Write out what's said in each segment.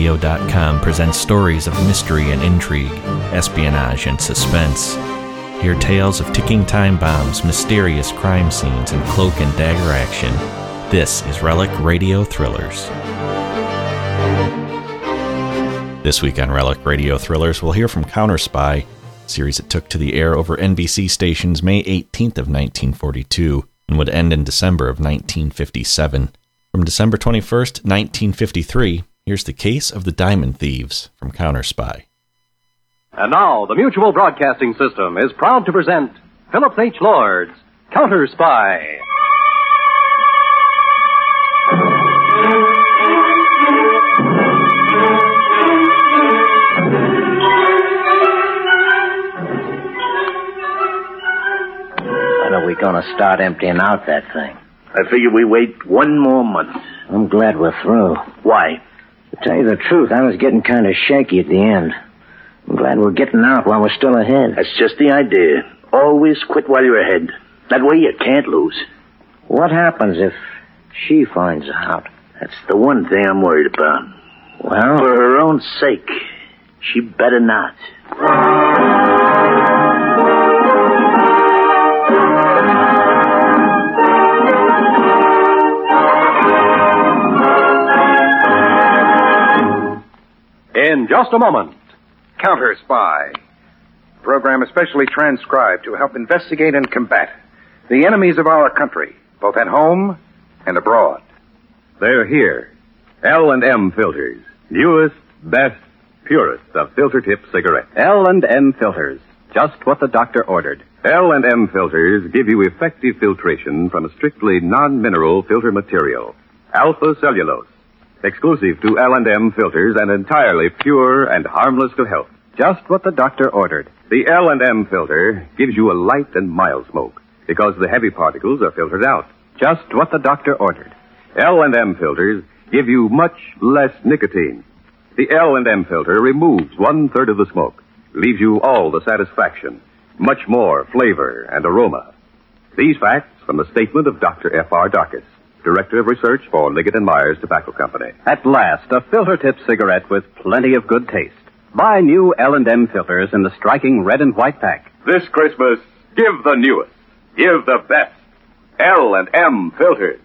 RelecRadio.com presents stories of mystery and intrigue, espionage and suspense. Hear tales of ticking time bombs, mysterious crime scenes, and cloak and dagger action. This is Relic Radio Thrillers. This week on Relic Radio Thrillers, we'll hear from Counterspy, a series that took to the air over NBC stations May 18th of 1942 and would end in December of 1957. From December 21st, 1953, here's The Case of the Diamond Thieves from Counterspy. And now, the Mutual Broadcasting System is proud to present Phillips H. Lord's Counterspy. When are we going to start emptying out that thing? I figure we wait one more month. I'm glad we're through. Why? To tell you the truth, I was getting kind of shaky at the end. I'm glad we're getting out while we're still ahead. That's just the idea. Always quit while you're ahead. That way you can't lose. What happens if she finds out? That's the one thing I'm worried about. Well, for her own sake, she better not. In just a moment, Counterspy, a program especially transcribed to help investigate and combat the enemies of our country, both at home and abroad. They're here. L&M Filters, newest, best, purest of filter tip cigarettes. L&M Filters, just what the doctor ordered. L&M Filters give you effective filtration from a strictly non-mineral filter material, alpha cellulose. Exclusive to L&M Filters and entirely pure and harmless to health. Just what the doctor ordered. The L&M filter gives you a light and mild smoke because the heavy particles are filtered out. Just what the doctor ordered. L&M filters give you much less nicotine. The L&M filter removes 1/3 of the smoke, leaves you all the satisfaction, much more flavor and aroma. These facts from the statement of Dr. F.R. Darkus, Director of Research for Liggett & Myers Tobacco Company. At last, a filter-tip cigarette with plenty of good taste. Buy new L&M filters in the striking red and white pack. This Christmas, give the newest. Give the best. L&M filters.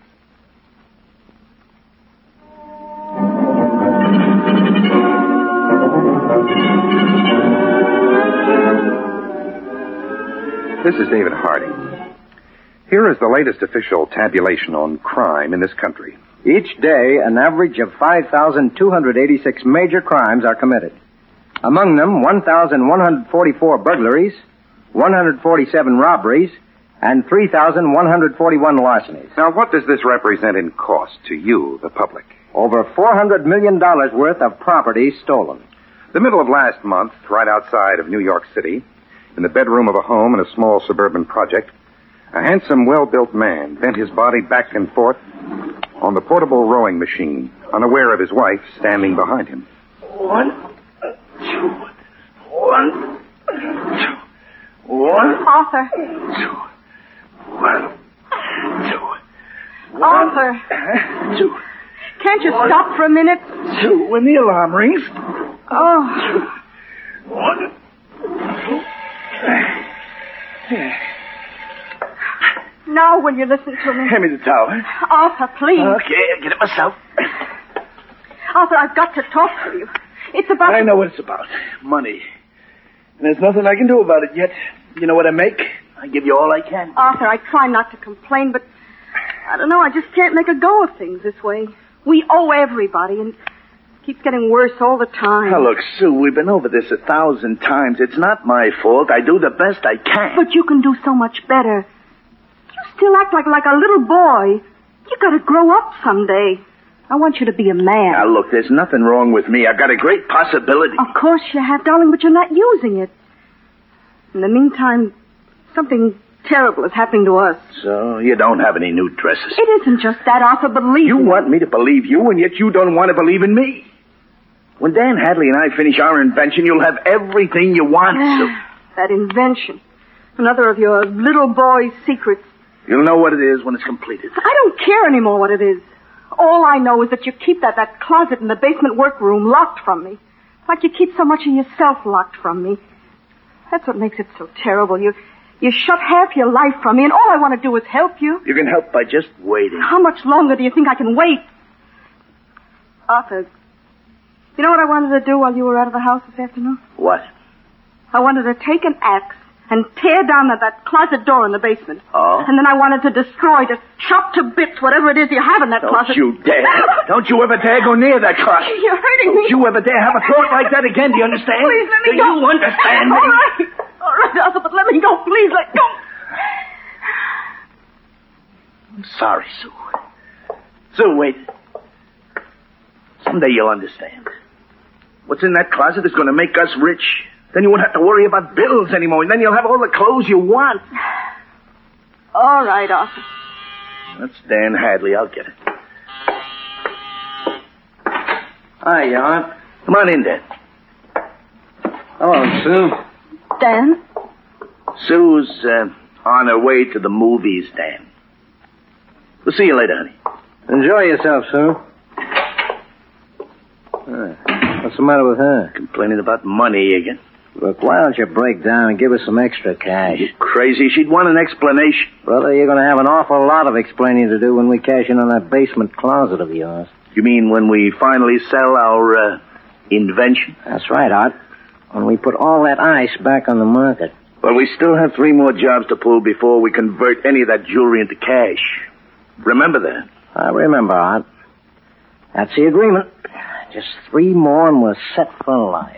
This is David Harding. Here is the latest official tabulation on crime in this country. Each day, an average of 5,286 major crimes are committed. Among them, 1,144 burglaries, 147 robberies, and 3,141 larcenies. Now, what does this represent in cost to you, the public? Over $400 million worth of property stolen. The middle of last month, right outside of New York City, in the bedroom of a home in a small suburban project, a handsome, well-built man bent his body back and forth on the portable rowing machine, unaware of his wife standing behind him. 1, 2, 1, 2, 1. Arthur. 2, 1, 2. Arthur. 2. Can't you stop for a minute? 2 when the alarm rings. Oh. 1. Now will you listen to me? Hand me the towel. Arthur, please. Okay, I'll get it myself. Arthur, I've got to talk to you. It's about... I know what it's about. Money. And there's nothing I can do about it yet. You know what I make? I give you all I can. Arthur, I try not to complain, but I don't know, I just can't make a go of things this way. We owe everybody, and it keeps getting worse all the time. Now, look, Sue, we've been over this 1,000 times. It's not my fault. I do the best I can. But you can do so much better. You still act like a little boy. You gotta grow up someday. I want you to be a man. Now, look, there's nothing wrong with me. I've got a great possibility. Of course you have, darling, but you're not using it. In the meantime, something terrible is happening to us. So, you don't have any new dresses? It isn't just that, Arthur. Believe You me. want me to believe you, and yet you don't want to believe in me. When Dan Hadley and I finish our invention, you'll have everything you want, Sue. That invention. Another of your little boy's secrets. You'll know what it is when it's completed. I don't care anymore what it is. All I know is that you keep that closet in the basement workroom locked from me. Like you keep so much of yourself locked from me. That's what makes it so terrible. You shut half your life from me, and all I want to do is help you. You can help by just waiting. How much longer do you think I can wait? Arthur, you know what I wanted to do while you were out of the house this afternoon? What? I wanted to take an axe and tear down that closet door in the basement. Oh? And then I wanted to destroy, to chop to bits whatever it is you have in that closet. Don't you dare. Don't you ever dare go near that closet. You're hurting me. Don't you ever dare have a thought like that again, do you understand? Please, let me do go. you understand me? All right, Arthur, but let me go. Please, let go. I'm sorry, Sue. Sue, wait. Someday you'll understand. What's in that closet is going to make us rich. Then you won't have to worry about bills anymore. And then you'll have all the clothes you want. All right, Arthur. That's Dan Hadley. I'll get it. Hi, Aunt. Come on in, Dan. Hello, Sue. Dan? Sue's on her way to the movies, Dan. We'll see you later, honey. Enjoy yourself, Sue. What's the matter with her? Complaining about money again. Look, why don't you break down and give us some extra cash? You crazy? She'd want an explanation. Brother, you're going to have an awful lot of explaining to do when we cash in on that basement closet of yours. You mean when we finally sell our invention? That's right, Art. When we put all that ice back on the market. Well, we still have 3 more jobs to pull before we convert any of that jewelry into cash. Remember that? I remember, Art. That's the agreement. Just 3 more and we're set for life.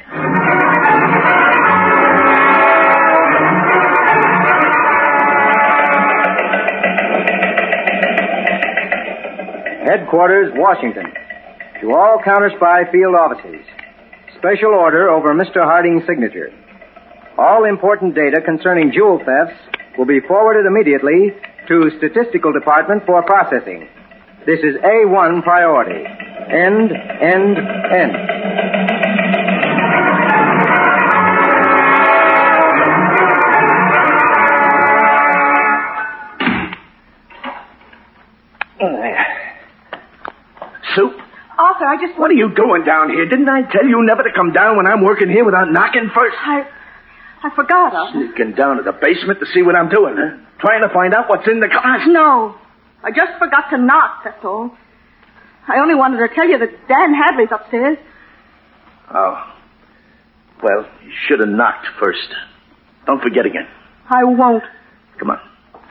Headquarters, Washington. To all Counter Spy field offices. Special order over Mr. Harding's signature. All important data concerning jewel thefts will be forwarded immediately to Statistical Department for processing. This is A1 priority. End. Sue? Arthur, I just... What are you doing down here? Didn't I tell you never to come down when I'm working here without knocking first? I forgot, Arthur. Sneaking down to the basement to see what I'm doing, huh? Trying to find out what's in the closet. No. I just forgot to knock, that's all. I only wanted to tell you that Dan Hadley's upstairs. Oh. Well, you should have knocked first. Don't forget again. I won't. Come on.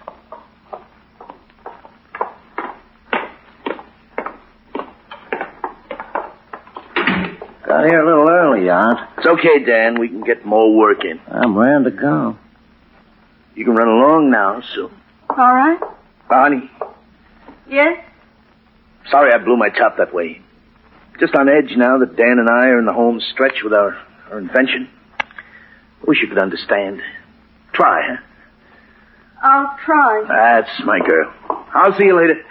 Got here a little early, Aunt. It's okay, Dan. We can get more work in. I'm ready to go. You can run along now, Sue. All right. Honey, Yes? sorry I blew my top that way. Just on edge now that Dan and I are in the home stretch with our invention. Wish you could understand. Try, huh? I'll try. That's my girl. I'll see you later.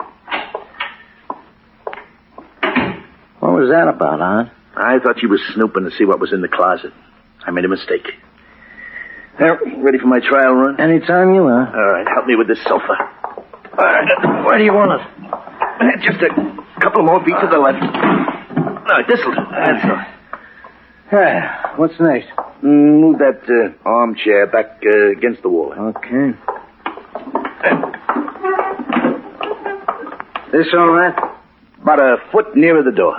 What was that about, Aunt? I thought you were snooping to see what was in the closet. I made a mistake. Well, ready for my trial run? Anytime you are. All right, help me with this sofa. All right, Where do you want it? just a couple more feet to the left. No, this'll do. That's all. What's next? Move that armchair back against the wall. Okay. This all right? About a foot nearer the door.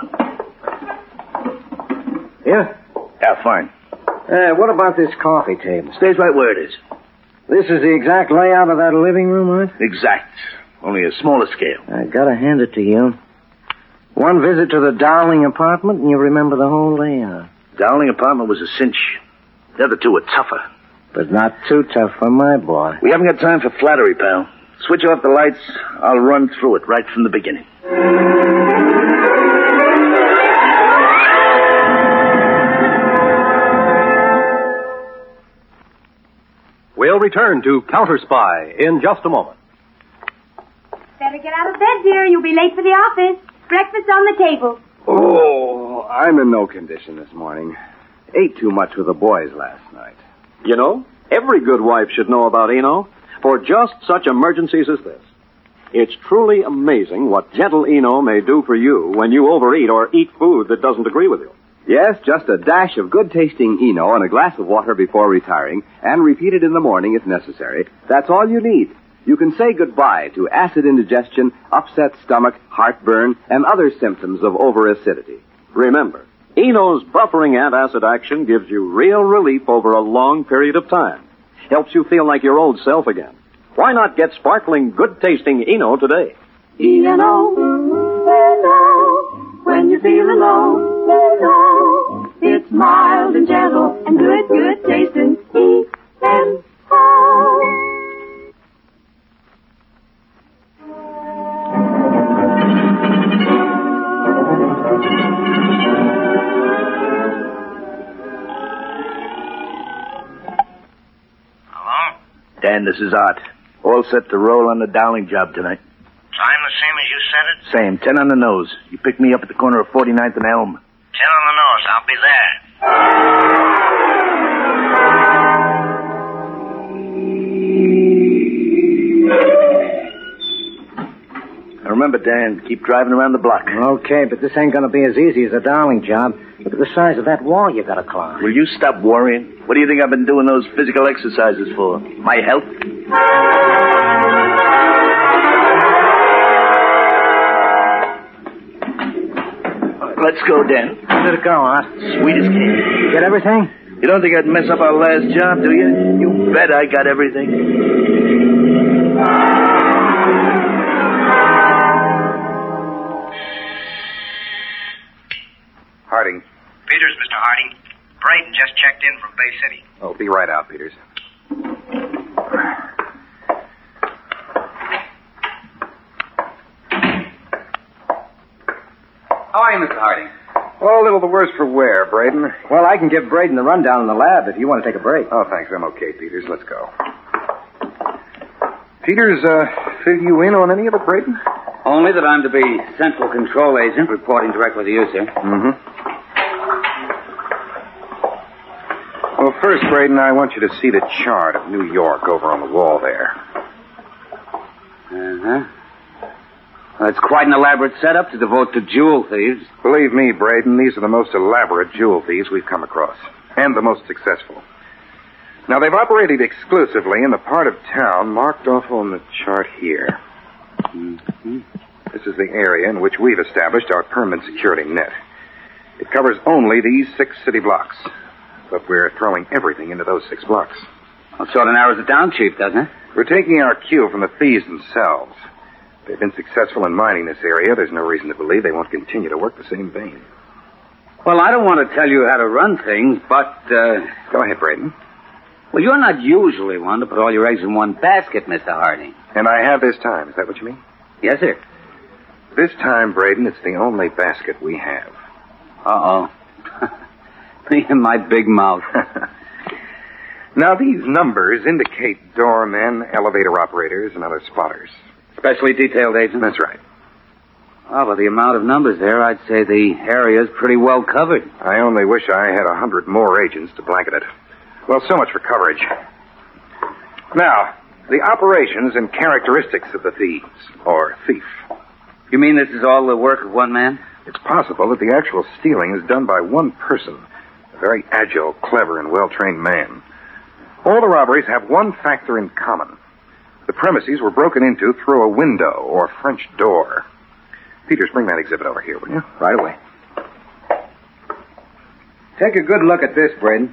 Yeah? Yeah, fine. What about this coffee table? Stays right where it is. This is the exact layout of that living room, Aunt? Exact. Only a smaller scale. I gotta hand it to you. One visit to the Dowling apartment and you remember the whole layout. Dowling apartment was a cinch. The other two were tougher. But not too tough for my boy. We haven't got time for flattery, pal. Switch off the lights. I'll run through it right from the beginning. We'll return to Counter Spy in just a moment. Better get out of bed, dear. You'll be late for the office. Breakfast on the table. Oh, I'm in no condition this morning. Ate too much with the boys last night. You know, every good wife should know about Eno for just such emergencies as this. It's truly amazing what gentle Eno may do for you when you overeat or eat food that doesn't agree with you. Yes, just a dash of good-tasting Eno and a glass of water before retiring, and repeat it in the morning if necessary. That's all you need. You can say goodbye to acid indigestion, upset stomach, heartburn, and other symptoms of overacidity. Remember, Eno's buffering antacid action gives you real relief over a long period of time. Helps you feel like your old self again. Why not get sparkling, good-tasting Eno today? Eno, when you feel alone, Eno, it's mild and gentle and good tasting. E-N-O. Hello? Dan, this is Art. All set to roll on the Dowling job tonight. Time the same as you said it? Same, 10 on the nose. You pick me up at the corner of 49th and Elm. 10 on the nose. I'll be there. Now remember, Dan, keep driving around the block. Okay, but this ain't gonna be as easy as the Dowling job. Look at the size of that wall you gotta climb. Will you stop worrying? What do you think I've been doing those physical exercises for? My health? Let's go, Dan. How did it go, Art? Sweet as candy. Get everything? You don't think I'd mess up our last job, do you? You bet I got everything. Harding. Peters, Mr. Harding. Braden just checked in from Bay City. Oh, be right out, Peters. How are you, Mr. Harding? Oh, a little the worse for wear, Braden. Well, I can give Braden the rundown in the lab if you want to take a break. Oh, thanks. I'm okay, Peters. Let's go. Peters, fill you in on any of it, Braden? Only that I'm to be Central Control Agent, reporting directly to you, sir. Mm-hmm. Well, first, Braden, I want you to see the chart of New York over on the wall there. Uh-huh. Well, it's quite an elaborate setup to devote to jewel thieves. Believe me, Braden, these are the most elaborate jewel thieves we've come across. And the most successful. Now, they've operated exclusively in the part of town marked off on the chart here. Mm-hmm. This is the area in which we've established our permanent security net. It covers only these 6 city blocks. But we're throwing everything into those 6 blocks. Well, sort of narrows it down, Chief, doesn't it? We're taking our cue from the thieves themselves. They've been successful in mining this area. There's no reason to believe they won't continue to work the same vein. Well, I don't want to tell you how to run things, but, Go ahead, Braden. Well, you're not usually one to put all your eggs in one basket, Mr. Harding. And I have this time. Is that what you mean? Yes, sir. This time, Braden, it's the only basket we have. Uh-oh. Me and my big mouth. Now, these numbers indicate doormen, elevator operators, and other spotters. Specially detailed agents? That's right. Oh, by the amount of numbers there, I'd say the area's pretty well covered. I only wish I had 100 more agents to blanket it. Well, so much for coverage. Now, the operations and characteristics of the thieves, or thief. You mean this is all the work of one man? It's possible that the actual stealing is done by one person. A very agile, clever, and well-trained man. All the robberies have one factor in common. The premises were broken into through a window or French door. Peters, bring that exhibit over here, will you? Right away. Take a good look at this, Braden.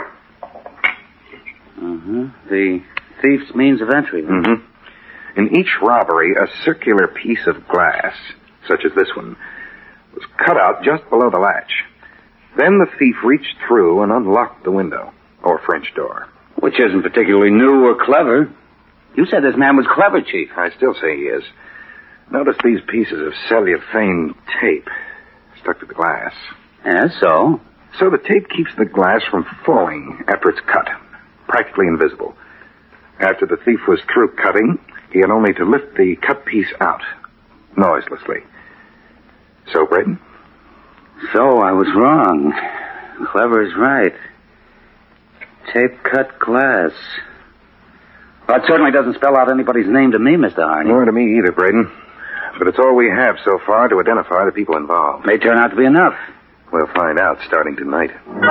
Mm-hmm. The thief's means of entry. Mm-hmm. In each robbery, a circular piece of glass, such as this one, was cut out just below the latch. Then the thief reached through and unlocked the window, or French door. Which isn't particularly new or clever. You said this man was clever, Chief. I still say he is. Notice these pieces of cellophane tape stuck to the glass. Yeah, so? So the tape keeps the glass from falling after it's cut. Practically invisible. After the thief was through cutting, he had only to lift the cut piece out, noiselessly. So, Braden? So, I was wrong. Clever is right. Tape cut glass. That certainly doesn't spell out anybody's name to me, Mr. Harding. Nor to me either, Braden. But it's all we have so far to identify the people involved. May turn out to be enough. We'll find out starting tonight.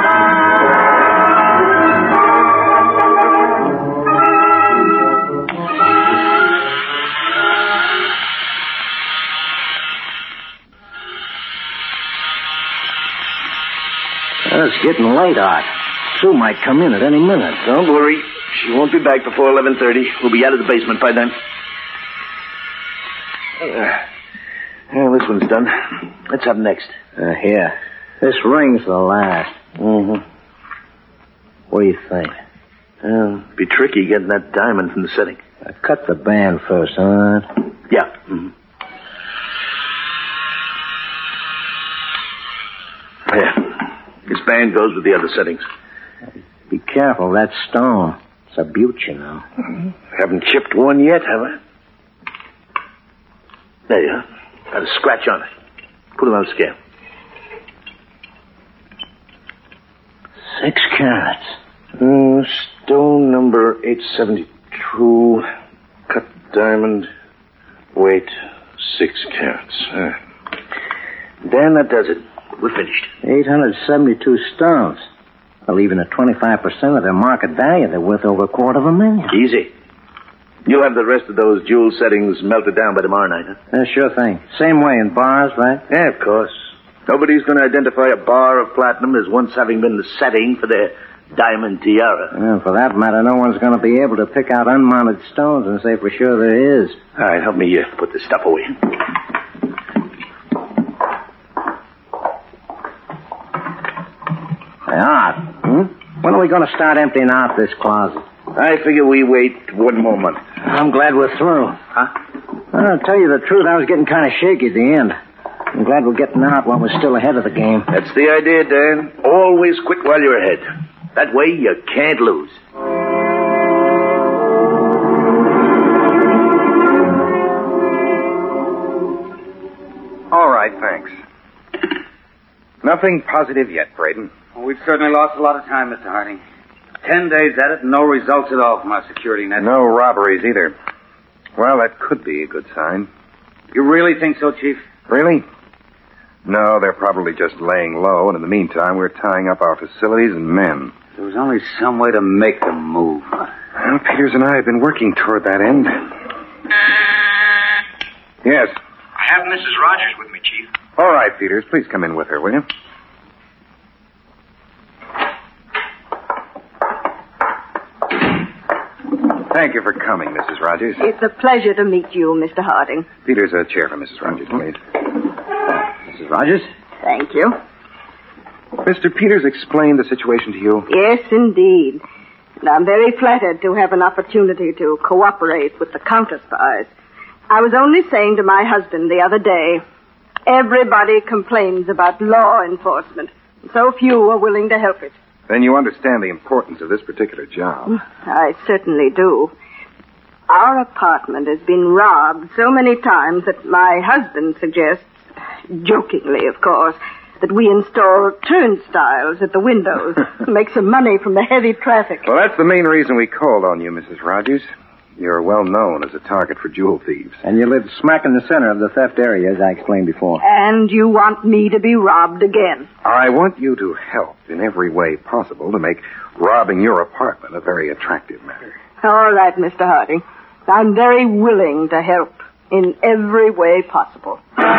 It's getting late, Art. Sue might come in at any minute. Don't worry. She won't be back before 11:30. We'll be out of the basement by then. Well, this one's done. Let's have next. Here. This ring's the last. Mm-hmm. What do you think? Be tricky getting that diamond from the setting. Cut the band first, huh? Yeah. Mm-hmm. Yeah. This band goes with the other settings. Be careful, that stone. It's a beaut, you know. Haven't chipped one yet, have I? There you are. Got a scratch on it. Put it on the scale. 6 carats. Stone number 872. Cut diamond. Weight 6 carats. Dan, that does it. We're finished. 872 stones. Well, even at 25% of their market value, they're worth over $250,000. Easy. You'll have the rest of those jewel settings melted down by tomorrow night, huh? Sure thing. Same way in bars, right? Yeah, of course. Nobody's going to identify a bar of platinum as once having been the setting for their diamond tiara. Well, for that matter, no one's going to be able to pick out unmounted stones and say for sure there is. All right, help me put this stuff away. Hey, Art. When are we going to start emptying out this closet? I figure we wait one more month. I'm glad we're through. Huh? I'll tell you the truth, I was getting kind of shaky at the end. I'm glad we're getting out while we're still ahead of the game. That's the idea, Dan. Always quit while you're ahead. That way you can't lose. All right, thanks. Nothing positive yet, Braden. Well, we've certainly lost a lot of time, Mr. Harding. 10 days at it and no results at all from our security net. No robberies either. Well, that could be a good sign. You really think so, Chief? Really? No, they're probably just laying low, and in the meantime, we're tying up our facilities and men. There was only some way to make them move. Well, Peters and I have been working toward that end. Yes. I have Mrs. Rogers with me, Chief. All right, Peters. Please come in with her, will you? Thank you for coming, Mrs. Rogers. It's a pleasure to meet you, Mr. Harding. Peters, a chair for Mrs. Rogers, please. Mrs. Rogers? Thank you. Mr. Peters explained the situation to you? Yes, indeed. And I'm very flattered to have an opportunity to cooperate with the counter-spies. I was only saying to my husband the other day, everybody complains about law enforcement. So few are willing to help it. Then you understand the importance of this particular job. I certainly do. Our apartment has been robbed so many times that my husband suggests, jokingly of course, that we install turnstiles at the windows to make some money from the heavy traffic. Well, that's the main reason we called on you, Mrs. Rogers. You're well known as a target for jewel thieves. And you live smack in the center of the theft area, as I explained before. And you want me to be robbed again. I want you to help in every way possible to make robbing your apartment a very attractive matter. All right, Mr. Harding. I'm very willing to help in every way possible.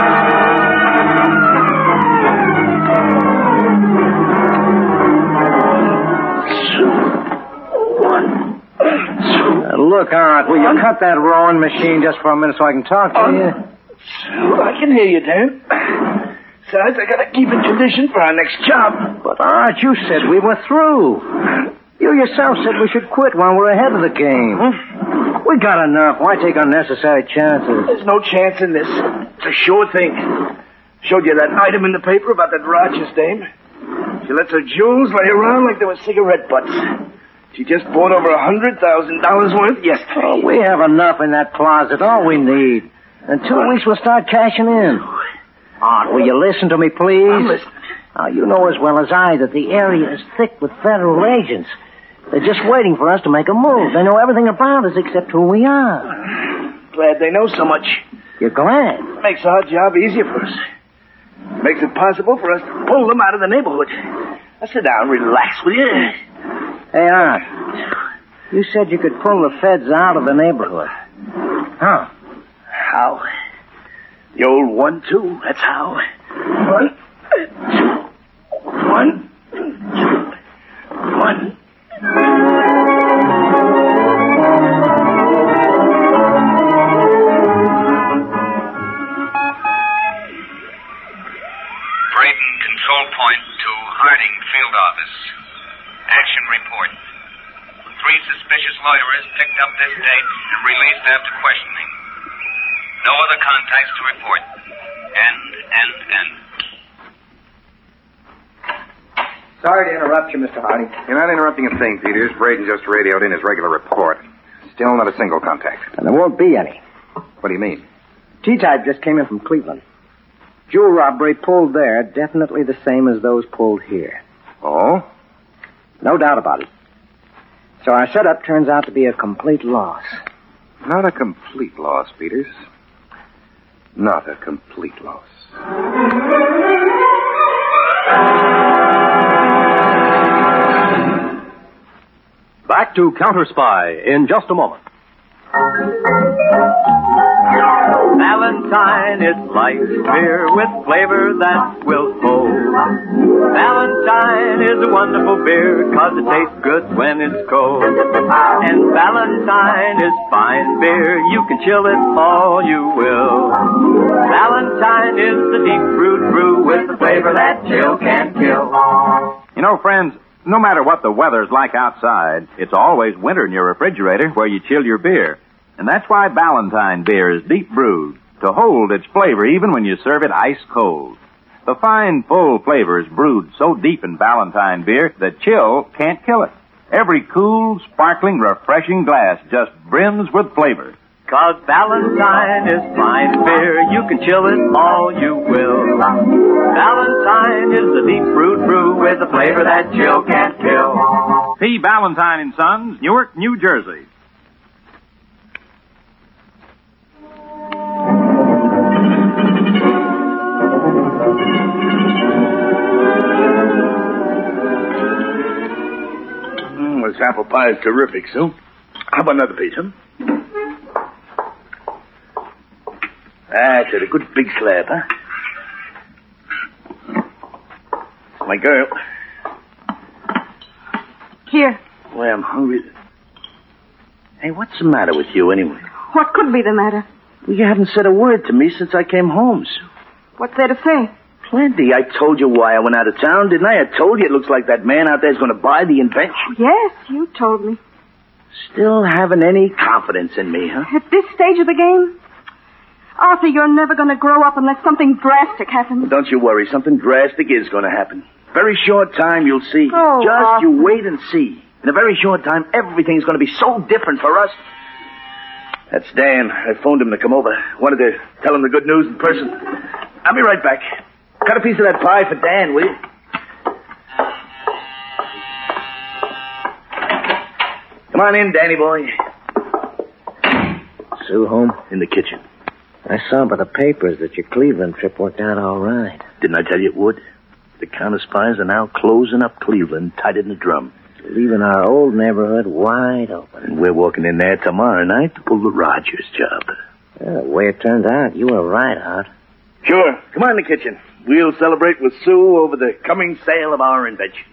Look, Art, will you cut that rowing machine just for a minute so I can talk to you? I can hear you, Dan. Besides, I gotta keep in condition for our next job. But, Art, you said we were through. You yourself said we should quit when we're ahead of the game. We got enough. Why take unnecessary chances? There's no chance in this. It's a sure thing. Showed you that item in the paper about that Rogers dame. She lets her jewels lay around like they were cigarette butts. She just bought over $100,000 worth yesterday. Oh, we have enough in that closet, all we need. In 2 weeks, we'll start cashing in. Art, will you listen to me, please? I'm listening. Now, you know as well as I that the area is thick with federal agents. They're just waiting for us to make a move. They know everything about us except who we are. Glad they know so much. You're glad? Makes our job easier for us. Makes it possible for us to pull them out of the neighborhood. Now sit down, relax, will you? Hey, Art. You said you could pull the feds out of the neighborhood. How? How? The old 1-2, that's how. 1, 2, 1, 2, 1. Braden, control point to Harding Field Office. Action report. 3 suspicious loiterers picked up this date and released after questioning. No other contacts to report. End. Sorry to interrupt you, Mr. Harding. You're not interrupting a thing, Peters. Braden just radioed in his regular report. Still not a single contact. And there won't be any. What do you mean? T-Type just came in from Cleveland. Jewel robbery pulled there, definitely the same as those pulled here. Oh? No doubt about it. So our setup turns out to be a complete loss. Not a complete loss, Peters. Not a complete loss. Back to Counter Spy in just a moment. Valentine is light beer with flavor that will hold. Valentine is a wonderful beer 'cause it tastes good when it's cold. And Valentine is fine beer. You can chill it all you will. Valentine is the deep brewed brew with the flavor that chill can't kill. You know, friends, no matter what the weather's like outside, it's always winter in your refrigerator where you chill your beer. And that's why Valentine beer is deep brewed, to hold its flavor even when you serve it ice cold. The fine, full flavor is brewed so deep in Valentine beer that chill can't kill it. Every cool, sparkling, refreshing glass just brims with flavor. 'Cause Valentine is fine beer, you can chill it all you will. Valentine is the deep brewed brew with a flavor that chill can't kill. See Valentine and Sons, Newark, New Jersey. This apple pie is terrific, Sue. How about another piece, huh? That's it, a good big slab, huh? My girl. Here. Boy, I'm hungry. Hey, what's the matter with you, anyway? What could be the matter? Well, you haven't said a word to me since I came home, Sue. What's there to say? Plenty. I told you why I went out of town, didn't I? I told you it looks like that man out there is going to buy the invention. Yes, you told me. Still haven't any confidence in me, huh? At this stage of the game? Arthur, you're never going to grow up unless something drastic happens. Well, don't you worry. Something drastic is going to happen. Very short time, you'll see. Oh, Just Arthur. you wait and see. In a very short time, everything's going to be so different for us. That's Dan. I phoned him to come over. Wanted to tell him the good news in person. I'll be right back. Cut a piece of that pie for Dan, will you? Come on in, Danny boy. Sue home? In the kitchen. I saw by the papers that your Cleveland trip worked out all right. Didn't I tell you it would? The counter spies are now closing up Cleveland, tight in the drum. Leaving our old neighborhood wide open. And we're walking in there tomorrow night to pull the Rogers job. Well, the way it turns out, you were right, Art. Sure. Come on in the kitchen. We'll celebrate with Sue over the coming sale of our invention.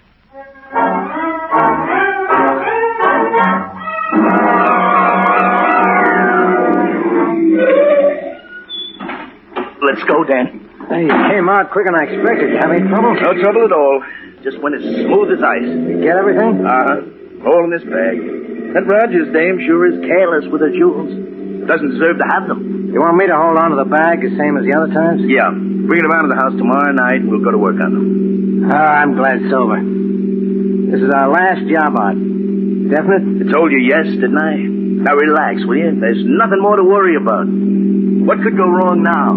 Let's go, Dan. Hey, you came out quicker than I expected. Have any trouble? No trouble at all. Just went as smooth as ice. You get everything? All in this bag. That Rogers dame sure is careless with her jewels. Doesn't deserve to have them. You want me to hold on to the bag the same as the other times? Yeah. Bring it around to the house tomorrow night and we'll go to work on them. I'm glad it's over. This is our last job, Art. Definite? I told you yes, didn't I? Now relax, will you? There's nothing more to worry about. What could go wrong now?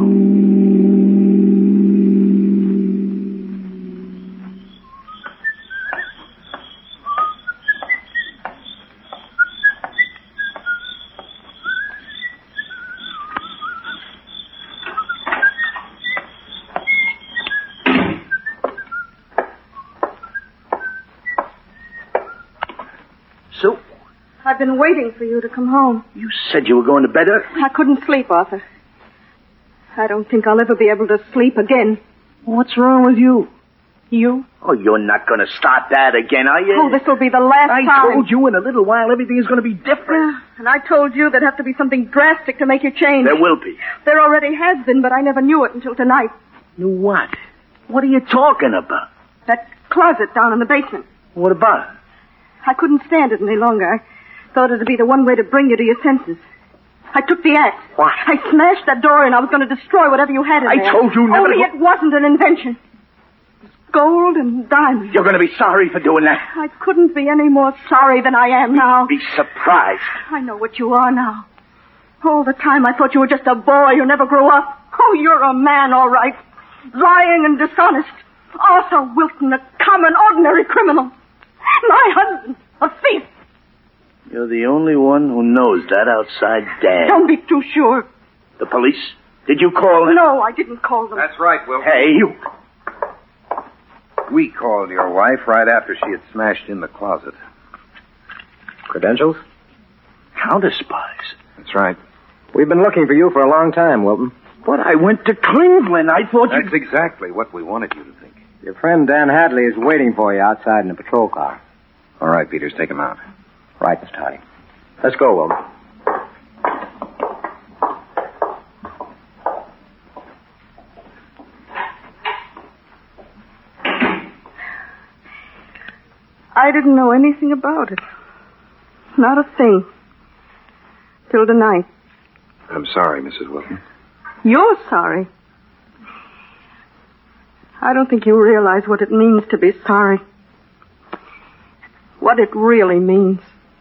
So? I've been waiting for you to come home. You said you were going to bed early. I couldn't sleep, Arthur. I don't think I'll ever be able to sleep again. What's wrong with you? You? Oh, you're not going to start that again, are you? Oh, this will be the last time. I told you in a little while everything is going to be different. Yeah, and I told you there'd have to be something drastic to make you change. There will be. There already has been, but I never knew it until tonight. Knew what? What are you talking about? That closet down in the basement. What about it? I couldn't stand it any longer. I thought it'd be the one way to bring you to your senses. I took the axe. What? I smashed that door and I was going to destroy whatever you had in there. I told you never Only it wasn't an invention. Gold and diamonds. You're going to be sorry for doing that. I couldn't be any more sorry than I am now. Be surprised. I know what you are now. All the time I thought you were just a boy who never grew up. Oh, you're a man, all right. Lying and dishonest. Arthur Wilton, a common, ordinary criminal. My husband, a thief. You're the only one who knows that outside Dan. Don't be too sure. The police? Did you call them? No, I didn't call them. That's right, Wilton. Hey, you... We called your wife right after she had smashed in the closet. Credentials? Counter spies. That's right. We've been looking for you for a long time, Wilton. But I went to Cleveland. I thought you... That's exactly what we wanted you to think. Your friend Dan Hadley is waiting for you outside in a patrol car. All right, Peters, take him out. Right, Mr. Harding. Let's go, Wilton. I didn't know anything about it. Not a thing. Till tonight. I'm sorry, Mrs. Wilton. You're sorry. I don't think you realize what it means to be sorry. What it really means.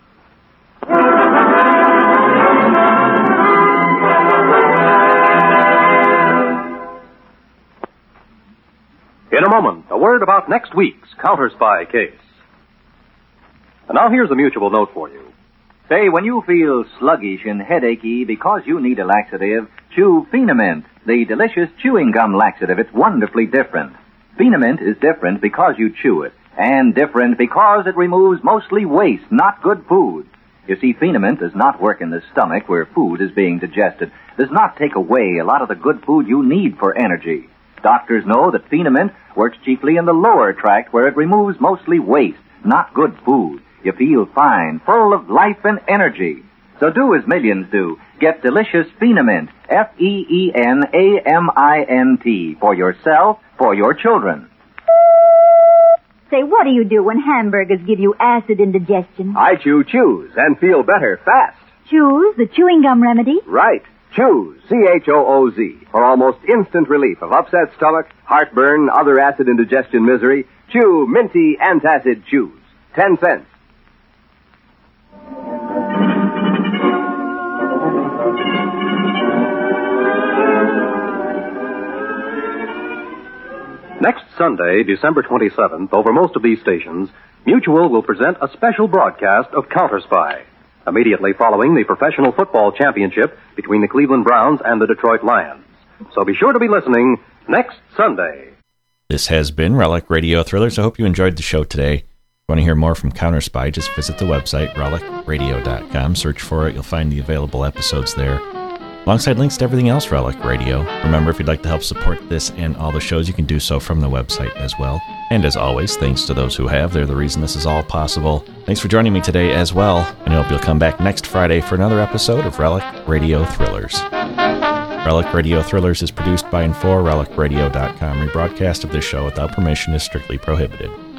In a moment, a word about next week's Counter Spy case. And now here's a mutual note for you. Say, when you feel sluggish and headachy because you need a laxative, chew Phenamint, the delicious chewing gum laxative. It's wonderfully different. Phenamint is different because you chew it, and different because it removes mostly waste, not good food. You see, Phenamint does not work in the stomach where food is being digested, does not take away a lot of the good food you need for energy. Doctors know that Phenamint works chiefly in the lower tract where it removes mostly waste, not good food. You feel fine, full of life and energy. So do as millions do. Get delicious Phenamint, F-E-E-N-A-M-I-N-T, for yourself, for your children. Say, what do you do when hamburgers give you acid indigestion? I chew Chews and feel better fast. Chews, the chewing gum remedy? Right. Chews, C-H-O-O-Z, for almost instant relief of upset stomach, heartburn, other acid indigestion misery. Chew minty antacid chews. 10 cents. Next Sunday, December 27th, over most of these stations, Mutual will present a special broadcast of Counter Spy, immediately following the professional football championship between the Cleveland Browns and the Detroit Lions. So be sure to be listening next Sunday. This has been Relic Radio Thrillers. I hope you enjoyed the show today. If you want to hear more from Counter Spy, just visit the website, relicradio.com. Search for it. You'll find the available episodes there, alongside links to everything else Relic Radio. Remember, if you'd like to help support this and all the shows, you can do so from the website as well. And as always, thanks to those who have. They're the reason this is all possible. Thanks for joining me today as well, and I hope you'll come back next Friday for another episode of Relic Radio Thrillers. Relic Radio Thrillers is produced by and for RelicRadio.com. Rebroadcast of this show without permission is strictly prohibited.